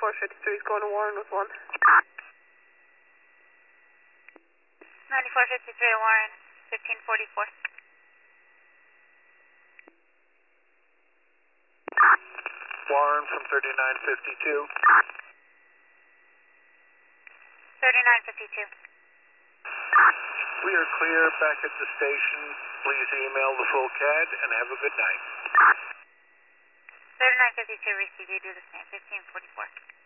9453 is going to Warren with 1. 9453 to Warren, 1544. Warren from 3952. 3952. We are clear back at the station. Please email the full CAD and have a good night. 3952 received, you do the same, 1544.